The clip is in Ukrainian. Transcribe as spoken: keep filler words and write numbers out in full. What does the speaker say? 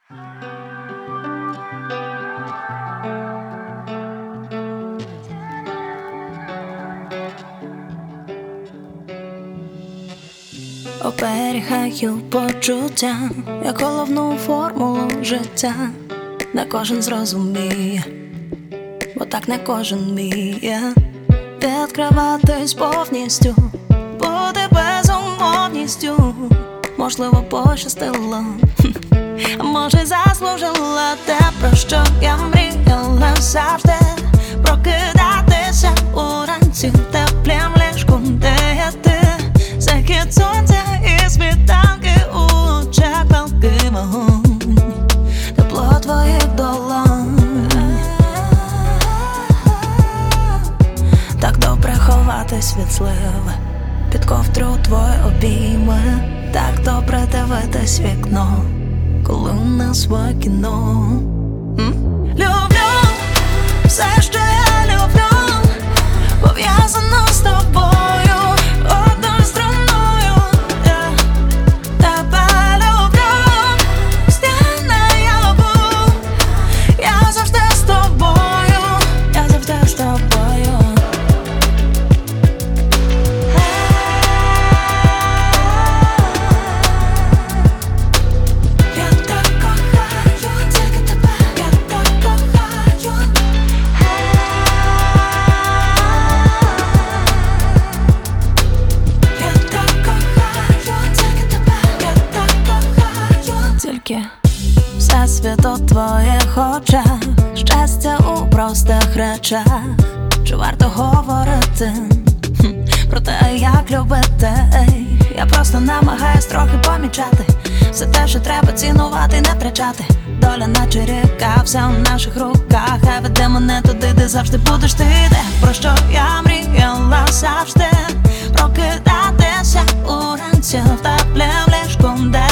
Оберігаю почуття, як головну формулу життя. Не кожен зрозуміє, бо так не кожен вміє відкриватись повністю, бути безумовністю. Можливо, пощастило, а може й заслужила те, про що я мріяла завжди. Прокидатися уранці в теплім ліжку, де є ти. Захід сонця і світанки у очах, палкий вогонь, тепло твоїх долонь. Так добре ховатись від сливи, під ковдру твої обійми. Так добре дивитись вікно, коли у нас в кіно. М? Люблю все, що я люблю, пов'язано з тобою одною струною. Я тебе люблю, стій наяву. Я завжди з тобою, я завжди з тобою. Всесвіт у твоїх очах, щастя у простих речах. Чи варто говорити хм, про те, як любити? Я просто намагаюсь трохи помічати все те, що треба цінувати, не втрачати. Доля наче ріка, все у наших руках. А веде мене туди, де завжди будеш ти. Де, про що я мріяла завжди. Прокидатися уранці в теплім ліжку, де